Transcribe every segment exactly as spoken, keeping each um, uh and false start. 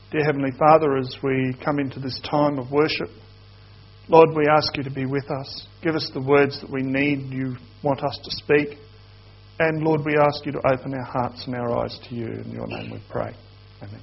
Dear Heavenly Father, as we come into this time of worship, Lord, we ask you to be with us. Give us the words that we need, you want us to speak. And Lord, we ask you to open our hearts and our eyes to you. In your name we pray. Amen.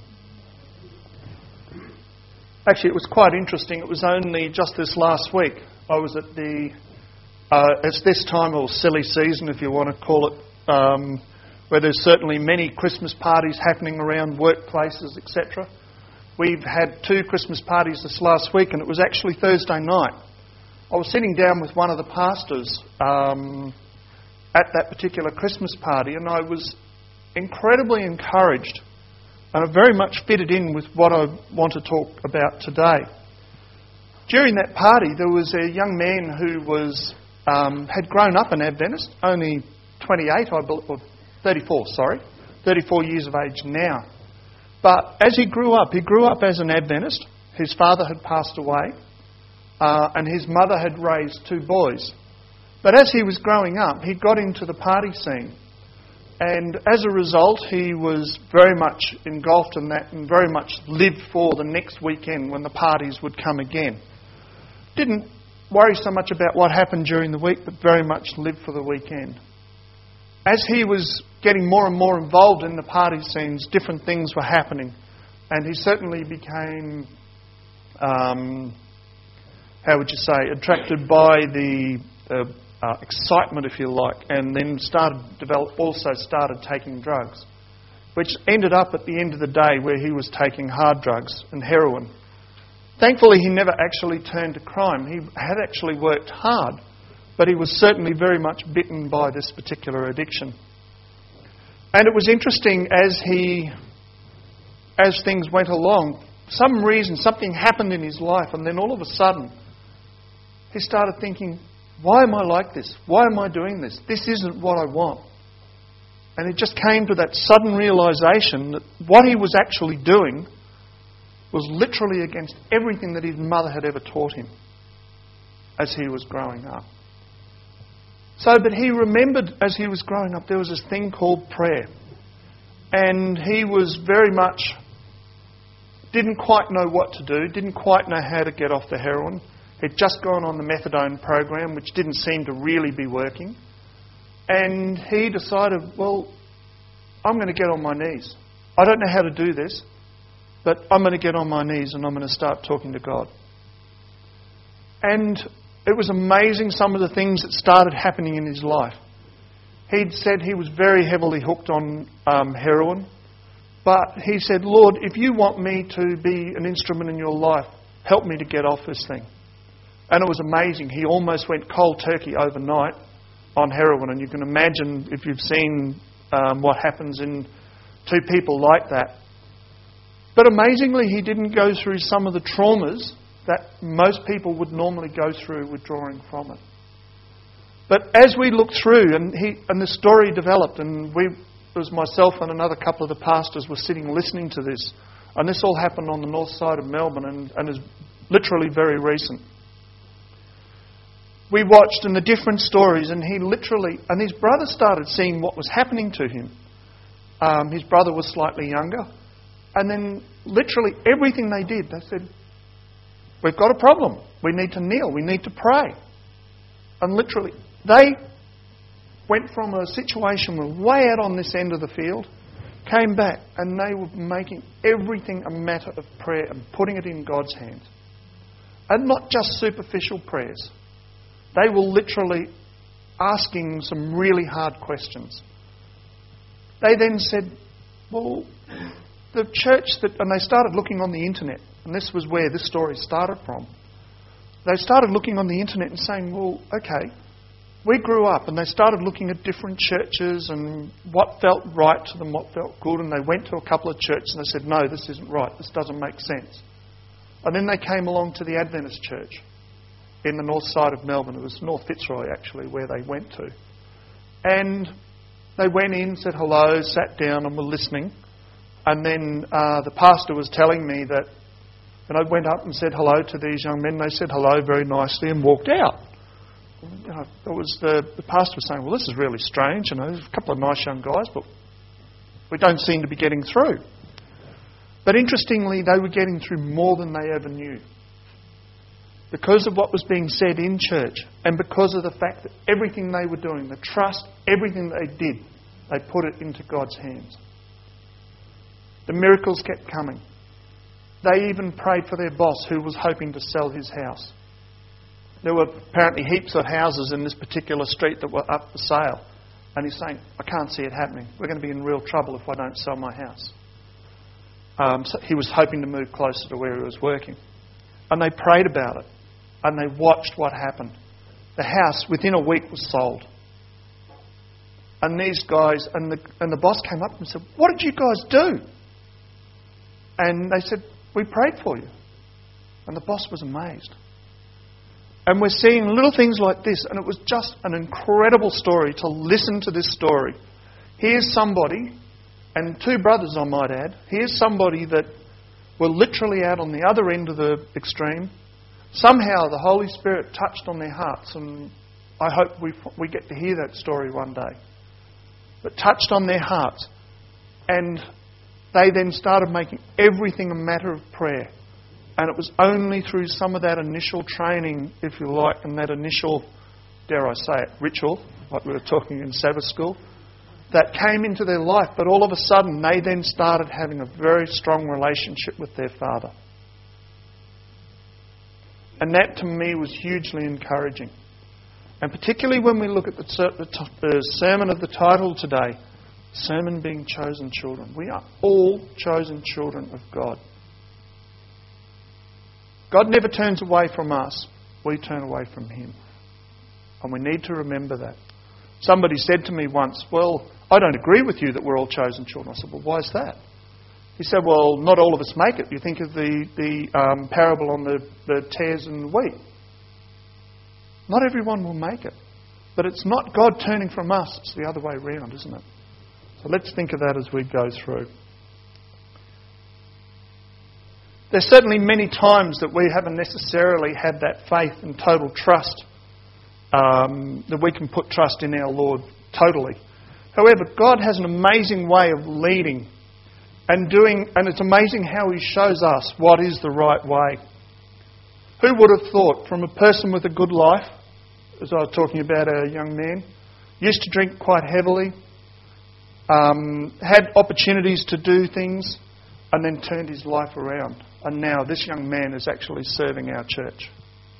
Actually, it was quite interesting. It was only just this last week. I was at the, uh, it's this time, or silly season if you want to call it, um, where there's certainly many Christmas parties happening around workplaces, et cetera. We've had two Christmas parties this last week, and it was actually Thursday night. I was sitting down with one of the pastors um, at that particular Christmas party, and I was incredibly encouraged, and it very much fitted in with what I want to talk about today. During that party, there was a young man who was um, had grown up an Adventist, only twenty-eight, I believe, or thirty-four, sorry, thirty-four years of age now. But as he grew up, he grew up as an Adventist. His father had passed away, uh, and his mother had raised two boys. But as he was growing up, he got into the party scene. And as a result, he was very much engulfed in that and very much lived for the next weekend when the parties would come again. Didn't worry so much about what happened during the week, but very much lived for the weekend. As he was getting more and more involved in the party scenes, different things were happening. And he certainly became, um, how would you say, attracted by the uh, uh, excitement, if you like, and then started develop, also started taking drugs, which ended up at the end of the day where he was taking hard drugs and heroin. Thankfully, he never actually turned to crime. He had actually worked hard, but he was certainly very much bitten by this particular addiction. And it was interesting as he, as things went along, some reason, something happened in his life, and then all of a sudden, he started thinking, why am I like this? Why am I doing this? This isn't what I want. And it just came to that sudden realisation that what he was actually doing was literally against everything that his mother had ever taught him as he was growing up. So, but he remembered as he was growing up, there was this thing called prayer. And he was very much, didn't quite know what to do, didn't quite know how to get off the heroin. He'd just gone on the methadone program, which didn't seem to really be working. And he decided, well, I'm going to get on my knees. I don't know how to do this, but I'm going to get on my knees and I'm going to start talking to God. And it was amazing some of the things that started happening in his life. He'd said he was very heavily hooked on um, heroin. But he said, Lord, if you want me to be an instrument in your life, help me to get off this thing. And it was amazing. He almost went cold turkey overnight on heroin. And you can imagine if you've seen um, what happens in two people like that. But amazingly, he didn't go through some of the traumas that most people would normally go through withdrawing from it. But as we looked through, and he and the story developed, and we, it was myself and another couple of the pastors were sitting listening to this, and this all happened on the north side of Melbourne, and, and is literally very recent. We watched in the different stories, and he literally, and his brother started seeing what was happening to him. Um, his brother was slightly younger, and then literally everything they did, they said, we've got a problem. We need to kneel. We need to pray. And literally, they went from a situation where way out on this end of the field, came back, and they were making everything a matter of prayer and putting it in God's hands. And not just superficial prayers. They were literally asking some really hard questions. They then said, well, the church that, and they started looking on the internet, and this was where this story started from. They started looking on the internet and saying, well, okay, we grew up, and they started looking at different churches and what felt right to them, what felt good, and they went to a couple of churches and they said, no, this isn't right, this doesn't make sense. And then they came along to the Adventist church in the north side of Melbourne. It was North Fitzroy, actually, where they went to. And they went in, said hello, sat down and were listening. And then uh, the pastor was telling me that, and I went up and said hello to these young men. They said hello very nicely and walked out. You know, it was the, the pastor was saying, well, this is really strange. You know, there's a couple of nice young guys, but we don't seem to be getting through. But interestingly, they were getting through more than they ever knew. Because of what was being said in church, and because of the fact that everything they were doing, the trust, everything they did, they put it into God's hands. The miracles kept coming. They even prayed for their boss who was hoping to sell his house. There were apparently heaps of houses in this particular street that were up for sale. And he's saying, I can't see it happening. We're going to be in real trouble if I don't sell my house. Um, so he was hoping to move closer to where he was working. And they prayed about it. And they watched what happened. The house, within a week, was sold. And these guys, and the, and the boss came up and said, what did you guys do? And they said, we prayed for you. And the boss was amazed. And we're seeing little things like this, and it was just an incredible story to listen to this story. Here's somebody, and two brothers I might add, here's somebody that were literally out on the other end of the extreme. Somehow the Holy Spirit touched on their hearts, and I hope we we get to hear that story one day. But touched on their hearts, and they then started making everything a matter of prayer. And it was only through some of that initial training, if you like, and that initial, dare I say it, ritual, like we were talking in Sabbath school, that came into their life. But all of a sudden, they then started having a very strong relationship with their Father. And that, to me, was hugely encouraging. And particularly when we look at the, the, the sermon of the title today, Sermon Being Chosen Children. We are all chosen children of God. God never turns away from us. We turn away from Him. And we need to remember that. Somebody said to me once, well, I don't agree with you that we're all chosen children. I said, well, why is that? He said, well, not all of us make it. You think of the, the um, parable on the, the tares and wheat. Not everyone will make it. But it's not God turning from us. It's the other way around, isn't it? So let's think of that as we go through. There's certainly many times that we haven't necessarily had that faith and total trust, um, that we can put trust in our Lord totally. However, God has an amazing way of leading and doing, and it's amazing how He shows us what is the right way. Who would have thought from a person with a good life, as I was talking about a young man, used to drink quite heavily, um, had opportunities to do things, and then turned his life around. And now this young man is actually serving our church.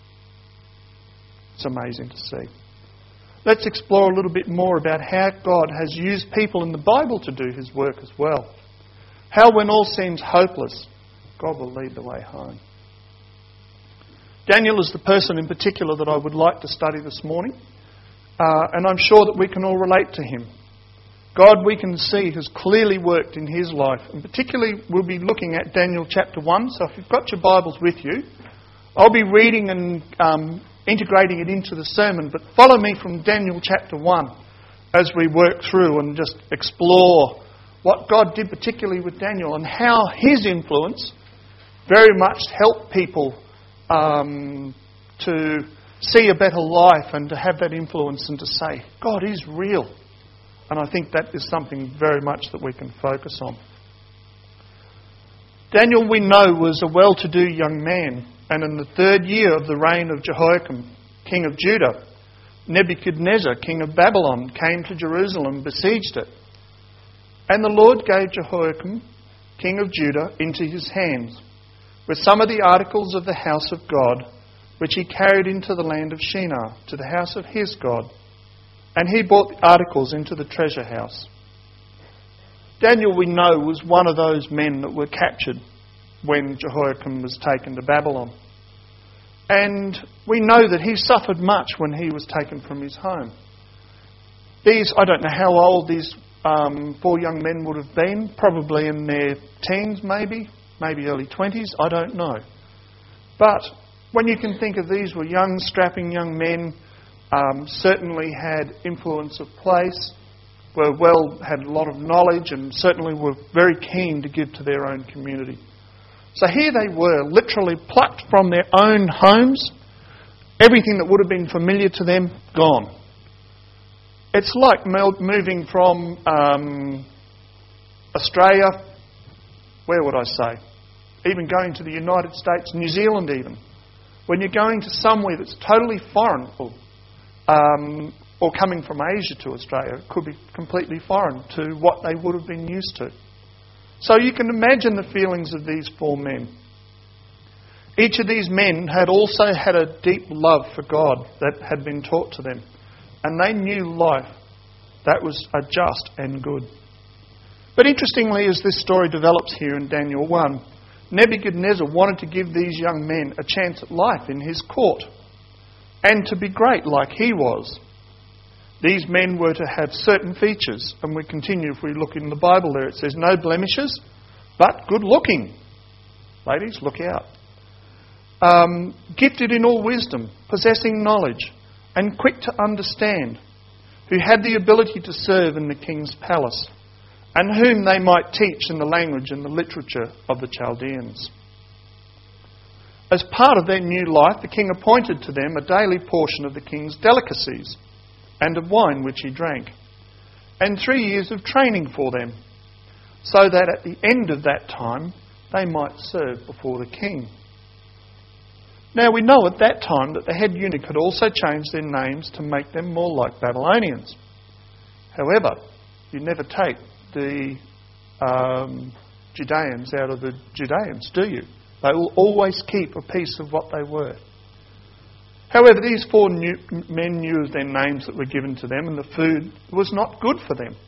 It's amazing to see. Let's explore a little bit more about how God has used people in the Bible to do His work as well. How when all seems hopeless, God will lead the way home. Daniel is the person in particular that I would like to study this morning. Uh, and I'm sure that we can all relate to him. God, we can see, has clearly worked in his life. And particularly, we'll be looking at Daniel chapter one. So if you've got your Bibles with you, I'll be reading and um, integrating it into the sermon. But follow me from Daniel chapter one as we work through and just explore what God did particularly with Daniel and how his influence very much helped people um, to see a better life and to have that influence and to say, God is real. And I think that is something very much that we can focus on. Daniel, we know, was a well-to-do young man. And in the third year of the reign of Jehoiakim, king of Judah, Nebuchadnezzar, king of Babylon, came to Jerusalem and besieged it. And the Lord gave Jehoiakim, king of Judah, into his hands, with some of the articles of the house of God, which he carried into the land of Shinar, to the house of his God. And he brought the articles into the treasure house. Daniel, we know, was one of those men that were captured when Jehoiakim was taken to Babylon. And we know that he suffered much when he was taken from his home. These, I don't know how old these um, four young men would have been, probably in their teens maybe, maybe early twenties, I don't know. But when you can think of these were young, strapping young men, Um, certainly had influence of place, were well, had a lot of knowledge and certainly were very keen to give to their own community. So here they were, literally plucked from their own homes, everything that would have been familiar to them, gone. It's like moving from um, Australia where would I say? Even going to the United States, New Zealand even. When you're going to somewhere that's totally foreign, or, um, or coming from Asia to Australia, it could be completely foreign to what they would have been used to. So you can imagine the feelings of these four men. Each of these men had also had a deep love for God that had been taught to them. And they knew life that was a just and good. But interestingly, as this story develops here in Daniel one, Nebuchadnezzar wanted to give these young men a chance at life in his court and to be great like he was. These men were to have certain features, and we continue if we look in the Bible there. It says no blemishes, but good looking. Ladies, look out. Um, gifted in all wisdom, possessing knowledge, and quick to understand, who had the ability to serve in the king's palace, and whom they might teach in the language and the literature of the Chaldeans. As part of their new life, the king appointed to them a daily portion of the king's delicacies, and of wine which he drank, and three years of training for them, so that at the end of that time they might serve before the king. Now we know at that time that the head eunuch had also changed their names to make them more like Babylonians. However, you never take the um, Judeans out of the Judeans, do you? They will always keep a piece of what they were. However, these four new, men knew of their names that were given to them, and the food was not good for them.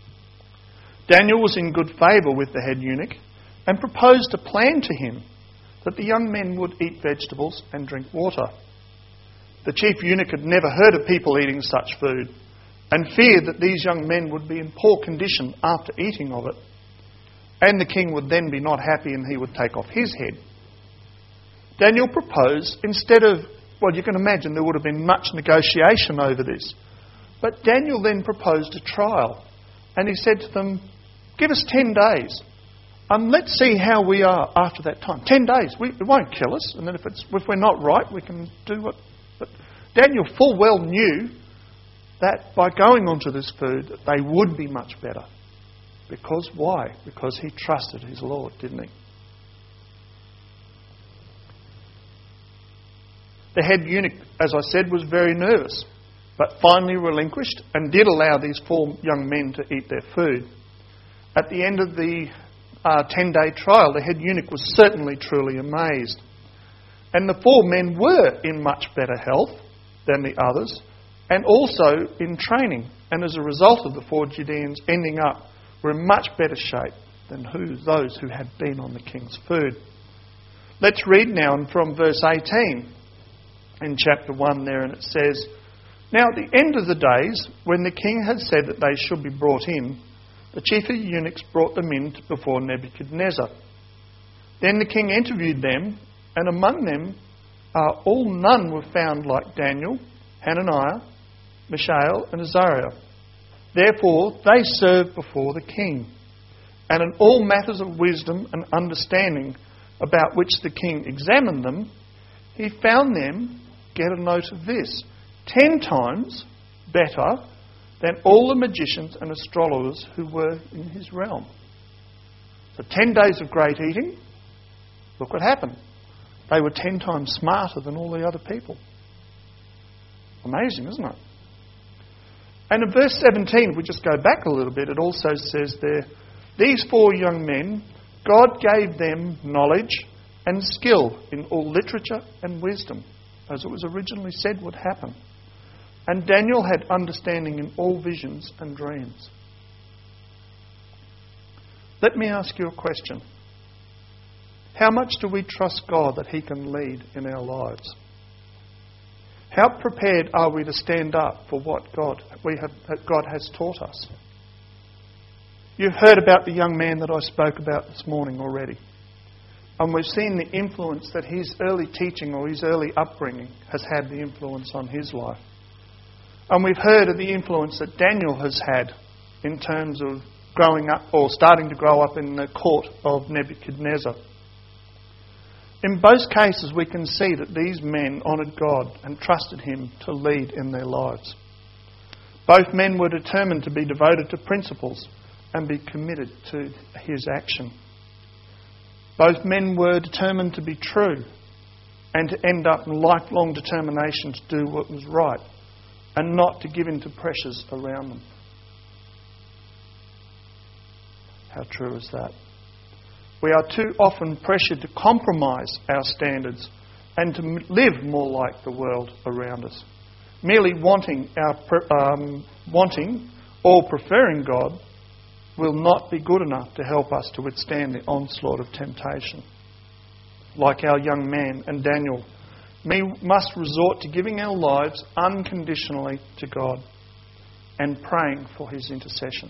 Daniel was in good favour with the head eunuch and proposed a plan to him that the young men would eat vegetables and drink water. The chief eunuch had never heard of people eating such food and feared that these young men would be in poor condition after eating of it, and the king would then be not happy and he would take off his head. Daniel proposed, instead of, well, you can imagine there would have been much negotiation over this, but Daniel then proposed a trial, and he said to them, give us ten days. Um, let's see how we are after that time. Ten days. We, it won't kill us. And then if, it's, if we're not right, we can do what... But Daniel full well knew that by going onto this food, that they would be much better. Because why? Because he trusted his Lord, didn't he? The head eunuch, as I said, was very nervous, but finally relinquished and did allow these four young men to eat their food. At the end of the Uh, ten-day trial, the head eunuch was certainly truly amazed. And the four men were in much better health than the others, and also in training. And as a result of the four Judeans ending up, were in much better shape than who, those who had been on the king's food. Let's read now from verse eighteen in chapter one there, and it says, now at the end of the days, when the king had said that they should be brought in, the chief of the eunuchs brought them in before Nebuchadnezzar. Then the king interviewed them, and among them uh, all none were found like Daniel, Hananiah, Mishael, and Azariah. Therefore they served before the king. And in all matters of wisdom and understanding about which the king examined them, he found them, get a note of this, ten times better than all the magicians and astrologers who were in his realm. So ten days of great eating, look what happened. They were ten times smarter than all the other people. Amazing, isn't it? And in verse seventeen, if we just go back a little bit, it also says there, these four young men, God gave them knowledge and skill in all literature and wisdom, as it was originally said would happen. And Daniel had understanding in all visions and dreams. Let me ask you a question. How much do we trust God that he can lead in our lives? How prepared are we to stand up for what God we have that God has taught us? You've heard about the young man that I spoke about this morning already. And we've seen the influence that his early teaching or his early upbringing has had the influence on his life. And we've heard of the influence that Daniel has had in terms of growing up or starting to grow up in the court of Nebuchadnezzar. In both cases, we can see that these men honoured God and trusted him to lead in their lives. Both men were determined to be devoted to principles and be committed to his action. Both men were determined to be true and to end up in lifelong determination to do what was right and not to give in to pressures around them. How true is that? We are too often pressured to compromise our standards and to live more like the world around us. Merely wanting, our, um, wanting or preferring God will not be good enough to help us to withstand the onslaught of temptation. Like our young man and Daniel, we must resort to giving our lives unconditionally to God and praying for His intercession.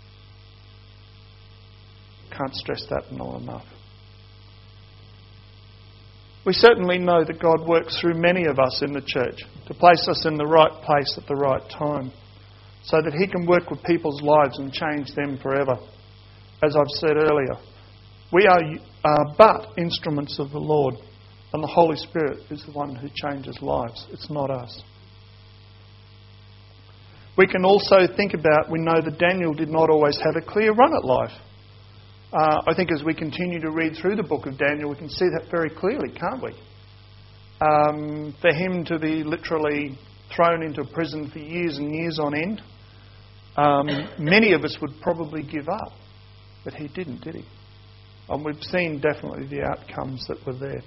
Can't stress that not enough. We certainly know that God works through many of us in the church to place us in the right place at the right time, so that He can work with people's lives and change them forever. As I've said earlier, we are uh, but instruments of the Lord, and the Holy Spirit is the one who changes lives. It's not us. We can also think about, we know that Daniel did not always have a clear run at life. Uh, I think as we continue to read through the book of Daniel, we can see that very clearly, can't we? Um, for him to be literally thrown into prison for years and years on end, um, many of us would probably give up. But he didn't, did he? And we've seen definitely the outcomes that were there.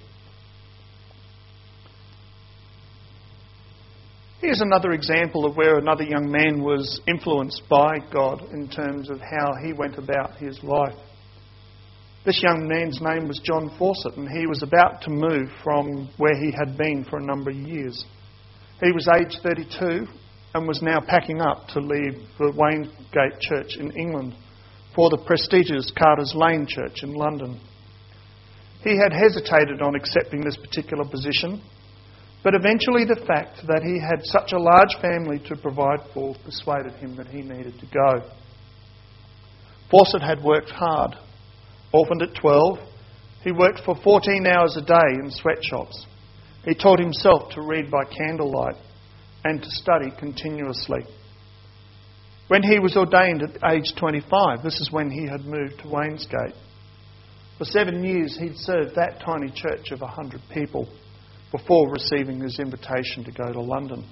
Here's another example of where another young man was influenced by God in terms of how he went about his life. This young man's name was John Fawcett, and he was about to move from where he had been for a number of years. He was aged thirty-two and was now packing up to leave the Wainsgate Church in England for the prestigious Carter's Lane Church in London. He had hesitated on accepting this particular position, but eventually the fact that he had such a large family to provide for persuaded him that he needed to go. Fawcett had worked hard. Orphaned at twelve, he worked for fourteen hours a day in sweatshops. He taught himself to read by candlelight and to study continuously. When he was ordained at age twenty-five, this is when he had moved to Wainsgate. For seven years he'd served that tiny church of a hundred people before receiving his invitation to go to London.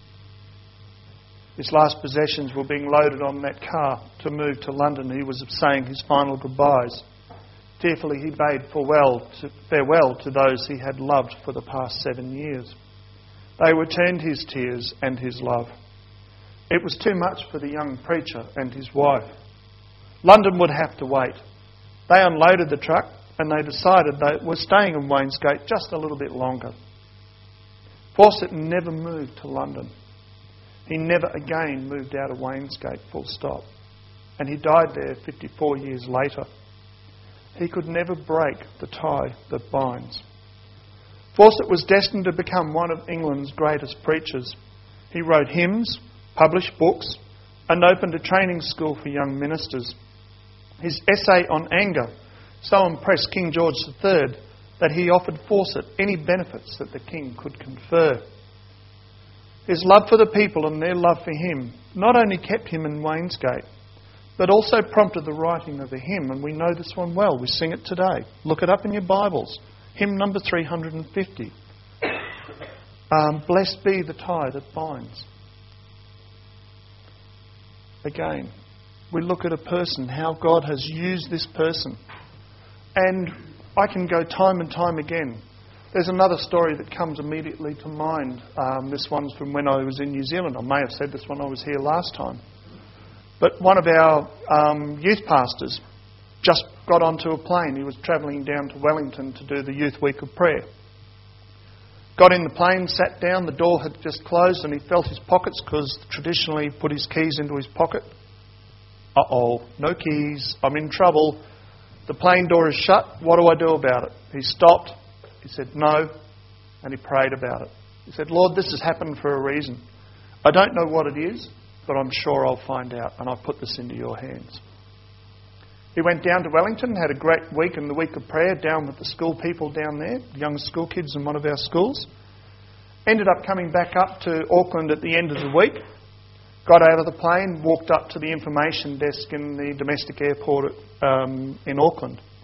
His last possessions were being loaded on that car to move to London. He was saying his final goodbyes. Tearfully he bade farewell to, farewell to those he had loved for the past seven years. They returned his tears and his love. It was too much for the young preacher and his wife. London would have to wait. They unloaded the truck and they decided they were staying in Wainsgate just a little bit longer. Fawcett never moved to London. He never again moved out of Wainsgate, full stop. And he died there fifty-four years later. He could never break the tie that binds. Fawcett was destined to become one of England's greatest preachers. He wrote hymns, published books, and opened a training school for young ministers. His essay on anger so impressed King George the Third that he offered Fawcett any benefits that the king could confer. His love for the people and their love for him not only kept him in Wainsgate, but also prompted the writing of a hymn, and we know this one well. We sing it today. Look it up in your Bibles. Hymn number three hundred fifty. Um, Blessed be the tie that binds. Again, we look at a person, how God has used this person. And I can go time and time again. There's another story that comes immediately to mind. Um, this one's from when I was in New Zealand. I may have said this when I was here last time. But one of our um, youth pastors just got onto a plane. He was travelling down to Wellington to do the Youth Week of Prayer. Got in the plane, sat down, the door had just closed and he felt his pockets because traditionally he put his keys into his pocket. Uh-oh, no keys, I'm in trouble. The plane door is shut, what do I do about it? He stopped, he said no, and he prayed about it. He said, Lord, this has happened for a reason. I don't know what it is, but I'm sure I'll find out, and I'll put this into your hands. He went down to Wellington, had a great week in the week of prayer down with the school people down there, young school kids in one of our schools. Ended up coming back up to Auckland at the end of the week. Got out of the plane, walked up to the information desk in the domestic airport um, in Auckland.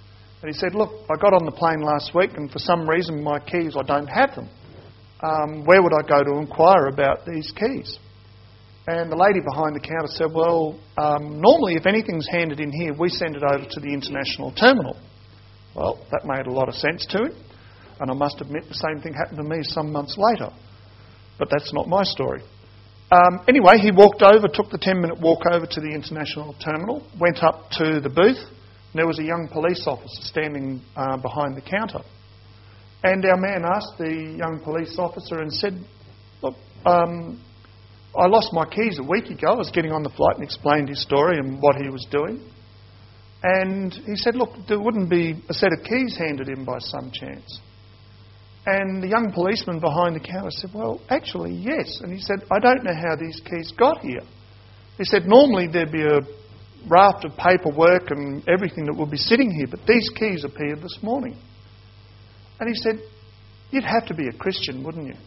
And he said, look, I got on the plane last week and for some reason my keys, I don't have them. Um, where would I go to inquire about these keys? And the lady behind the counter said, well, um, normally if anything's handed in here, we send it over to the international terminal. Well, that made a lot of sense to him. And I must admit the same thing happened to me some months later. But that's not my story. Um, anyway, he walked over, took the ten-minute walk over to the international terminal, went up to the booth, and there was a young police officer standing uh, behind the counter. And our man asked the young police officer and said, look, um, I lost my keys a week ago. I was getting on the flight, and explained his story and what he was doing. And he said, look, there wouldn't be a set of keys handed in by some chance. And the young policeman behind the counter said, well, actually, yes. And he said, I don't know how these keys got here. He said, normally there'd be a raft of paperwork and everything that would be sitting here, but these keys appeared this morning. And he said, you'd have to be a Christian, wouldn't you?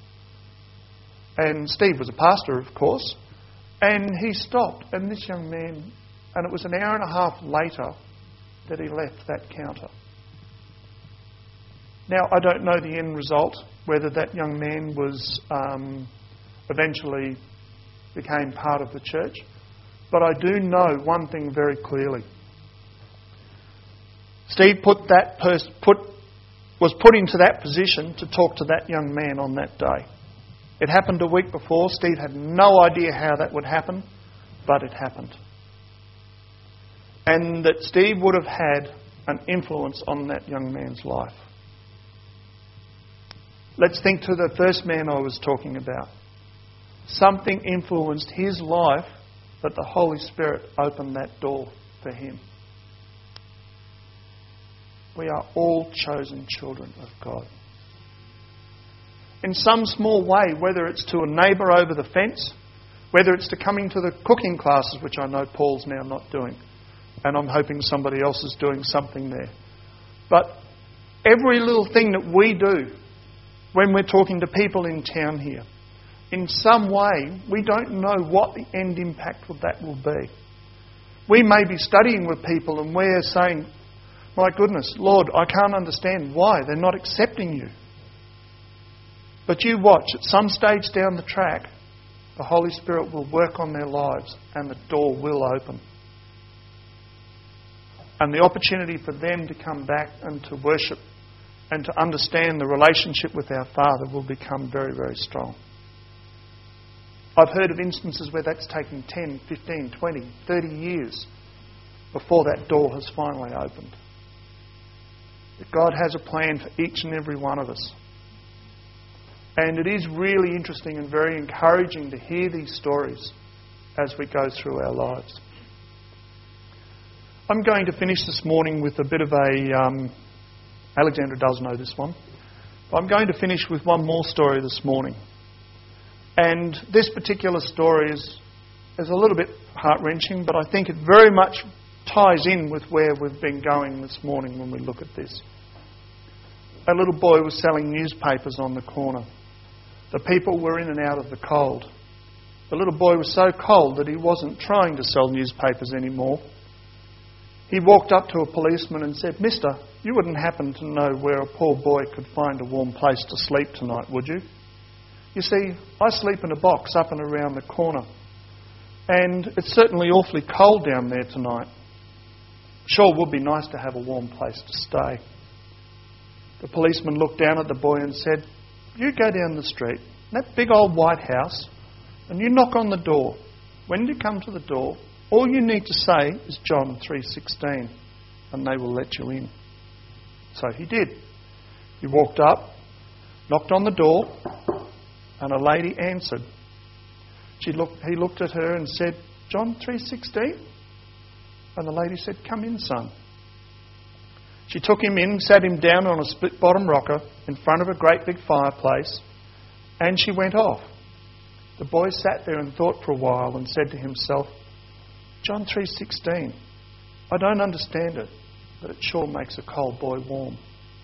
And Steve was a pastor, of course. And he stopped, and this young man, and it was an hour and a half later that he left that counter. Now, I don't know the end result, whether that young man was um, eventually became part of the church, but I do know one thing very clearly. Steve put that pers- put was put into that position to talk to that young man on that day. It happened a week before. Steve had no idea how that would happen, but it happened. And that Steve would have had an influence on that young man's life. Let's think to the first man I was talking about. Something influenced his life that the Holy Spirit opened that door for him. We are all chosen children of God. In some small way, whether it's to a neighbour over the fence, whether it's to coming to the cooking classes, which I know Paul's now not doing, and I'm hoping somebody else is doing something there. But every little thing that we do when we're talking to people in town here, in some way, we don't know what the end impact of that will be. We may be studying with people and we're saying, my goodness, Lord, I can't understand why they're not accepting you. But you watch, at some stage down the track, the Holy Spirit will work on their lives and the door will open. And the opportunity for them to come back and to worship and to understand the relationship with our Father will become very, very strong. I've heard of instances where that's taken ten, fifteen, twenty, thirty years before that door has finally opened. But God has a plan for each and every one of us. And it is really interesting and very encouraging to hear these stories as we go through our lives. I'm going to finish this morning with a bit of a... Um, Alexandra does know this one. But I'm going to finish with one more story this morning. And this particular story is, is a little bit heart-wrenching, but I think it very much ties in with where we've been going this morning when we look at this. A little boy was selling newspapers on the corner. The people were in and out of the cold. The little boy was so cold that he wasn't trying to sell newspapers anymore. He walked up to a policeman and said, Mister, you wouldn't happen to know where a poor boy could find a warm place to sleep tonight, would you? You see, I sleep in a box up and around the corner. And it's certainly awfully cold down there tonight. Sure would be nice to have a warm place to stay. The policeman looked down at the boy and said, you go down the street, that big old white house, and you knock on the door. When you come to the door, all you need to say is John three sixteen, and they will let you in. So he did. He walked up, knocked on the door, and a lady answered. She looked, he looked at her and said, John three sixteen? And the lady said, come in, son. She took him in, sat him down on a split-bottom rocker in front of a great big fireplace, and she went off. The boy sat there and thought for a while and said to himself, John three sixteen, I don't understand it, but it sure makes a cold boy warm.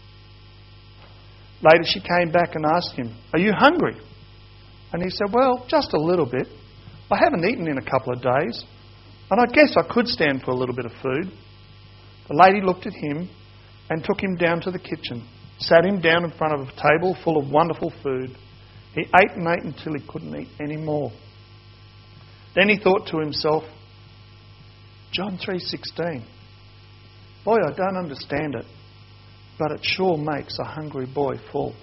Later she came back and asked him, are you hungry? And he said, well, just a little bit. I haven't eaten in a couple of days, and I guess I could stand for a little bit of food. The lady looked at him and took him down to the kitchen, sat him down in front of a table full of wonderful food. He ate and ate until he couldn't eat any more. Then he thought to himself, John three sixteen. Boy, I don't understand it, but it sure makes a hungry boy full.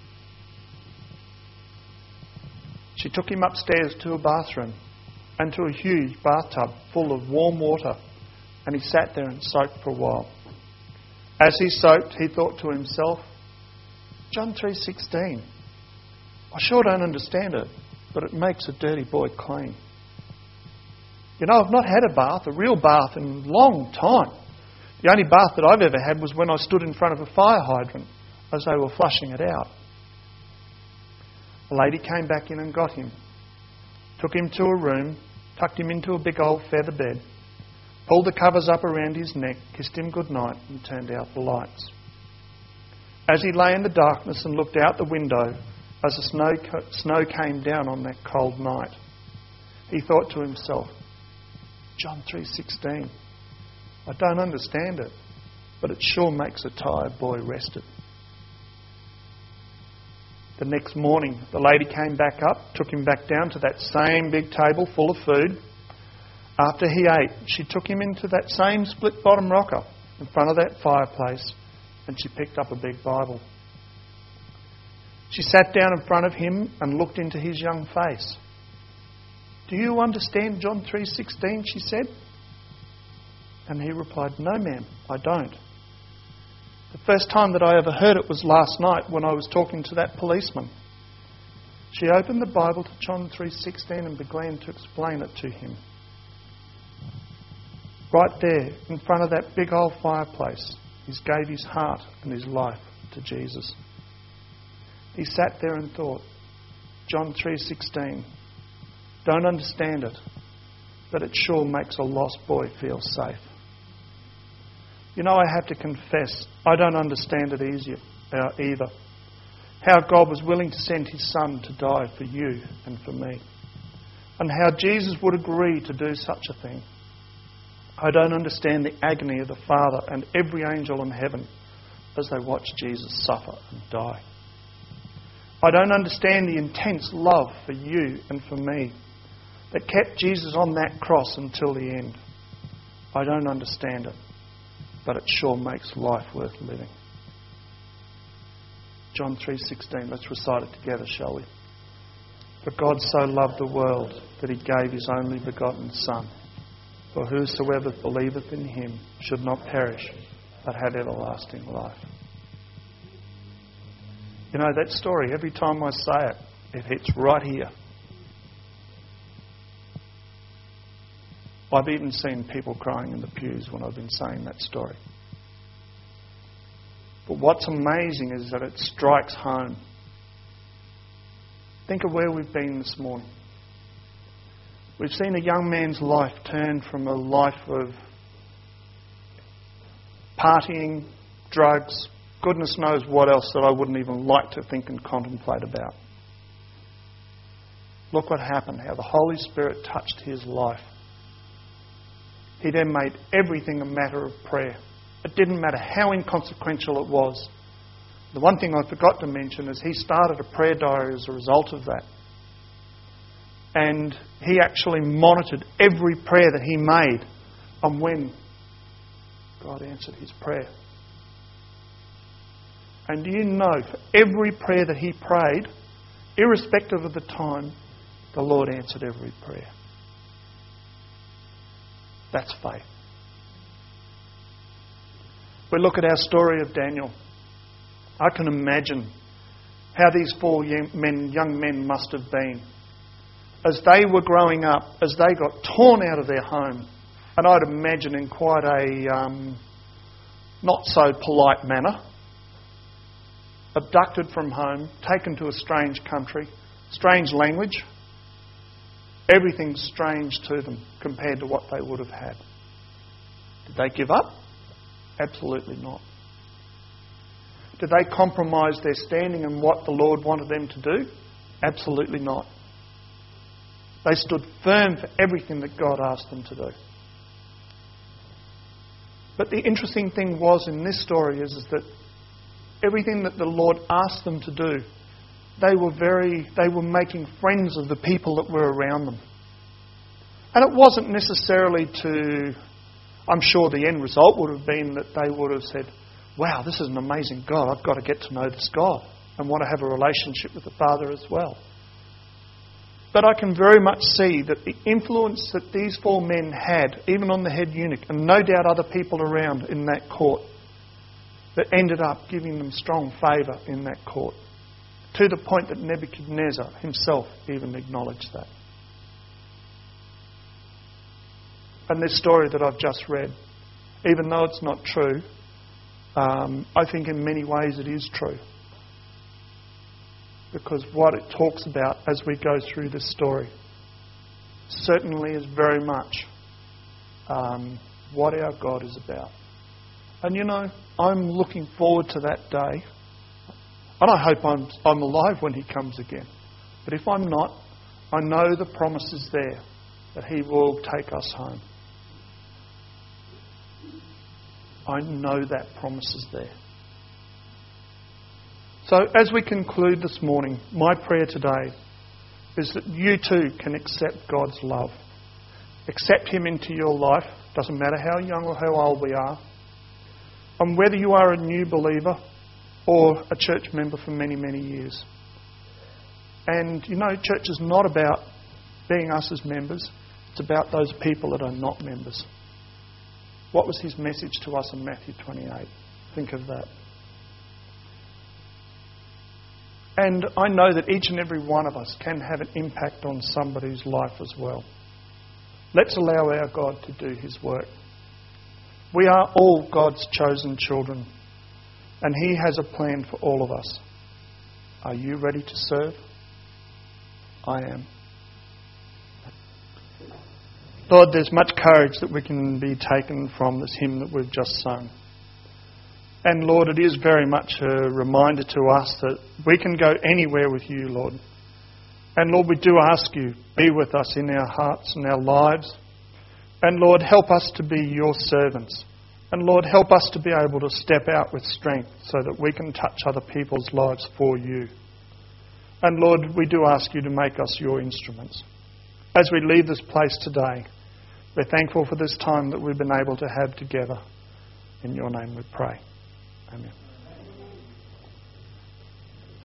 She took him upstairs to a bathroom and to a huge bathtub full of warm water, and he sat there and soaked for a while. As he soaked, he thought to himself, John three sixteen. I sure don't understand it, but it makes a dirty boy clean. You know, I've not had a bath, a real bath, in a long time. The only bath that I've ever had was when I stood in front of a fire hydrant as they were flushing it out. A lady came back in and got him, took him to a room, tucked him into a big old feather bed, pulled the covers up around his neck, kissed him goodnight and turned out the lights. As he lay in the darkness and looked out the window as the snow, snow came down on that cold night, he thought to himself, John three sixteen. I don't understand it, but it sure makes a tired boy rested. The next morning, the lady came back up, took him back down to that same big table full of food. After he ate, she took him into that same split-bottom rocker in front of that fireplace, and she picked up a big Bible. She sat down in front of him and looked into his young face. Do you understand John three sixteen, she said. And he replied, no, ma'am, I don't. The first time that I ever heard it was last night when I was talking to that policeman. She opened the Bible to John three sixteen and began to explain it to him. Right there, in front of that big old fireplace, he gave his heart and his life to Jesus. He sat there and thought, John three sixteen, don't understand it, but it sure makes a lost boy feel safe. You know, I have to confess, I don't understand it easier, uh, either. How God was willing to send his Son to die for you and for me. And how Jesus would agree to do such a thing. I don't understand the agony of the Father and every angel in heaven as they watch Jesus suffer and die. I don't understand the intense love for you and for me that kept Jesus on that cross until the end. I don't understand it, but it sure makes life worth living. John three sixteen, let's recite it together, shall we? For God so loved the world that he gave his only begotten Son, for whosoever believeth in him should not perish, but have everlasting life. You know, that story, every time I say it, it hits right here. I've even seen people crying in the pews when I've been saying that story. But what's amazing is that it strikes home. Think of where we've been this morning. We've seen a young man's life turn from a life of partying, drugs, goodness knows what else that I wouldn't even like to think and contemplate about. Look what happened, how the Holy Spirit touched his life. He then made everything a matter of prayer. It didn't matter how inconsequential it was. The one thing I forgot to mention is he started a prayer diary as a result of that. And he actually monitored every prayer that he made on when God answered his prayer. And do you know, for every prayer that he prayed, irrespective of the time, the Lord answered every prayer. That's faith. We look at our story of Daniel. I can imagine how these four young men, young men must have been as they were growing up, as they got torn out of their home, and I'd imagine in quite a um, not so polite manner, abducted from home, taken to a strange country, strange language. Everything's strange to them compared to what they would have had. Did they give up? Absolutely not. Did they compromise their standing in what the Lord wanted them to do? Absolutely not. They stood firm for everything that God asked them to do. But the interesting thing was in this story is, is that everything that the Lord asked them to do, they were very, they were making friends of the people that were around them. And it wasn't necessarily to, I'm sure the end result would have been that they would have said, wow, this is an amazing God. I've got to get to know this God and want to have a relationship with the Father as well. But I can very much see that the influence that these four men had, even on the head eunuch, and no doubt other people around in that court, that ended up giving them strong favour in that court, to the point that Nebuchadnezzar himself even acknowledged that. And this story that I've just read, even though it's not true, um, I think in many ways it is true. Because what it talks about as we go through this story certainly is very much um, what our God is about. And you know, I'm looking forward to that day. And I hope I'm, I'm alive when He comes again. But if I'm not, I know the promise is there that He will take us home. I know that promise is there. So as we conclude this morning, my prayer today is that you too can accept God's love. Accept Him into your life. Doesn't matter how young or how old we are. And whether you are a new believer or a church member for many, many years. And you know, church is not about being us as members. It's about those people that are not members. What was His message to us in Matthew twenty-eight? Think of that. And I know that each and every one of us can have an impact on somebody's life as well. Let's allow our God to do His work. We are all God's chosen children, and He has a plan for all of us. Are you ready to serve? I am. Lord, there's much courage that we can be taken from this hymn that we've just sung. And Lord, it is very much a reminder to us that we can go anywhere with You, Lord. And Lord, we do ask You, be with us in our hearts and our lives. And Lord, help us to be Your servants. And Lord, help us to be able to step out with strength so that we can touch other people's lives for You. And Lord, we do ask You to make us Your instruments. As we leave this place today, we're thankful for this time that we've been able to have together. In Your name we pray. Amen.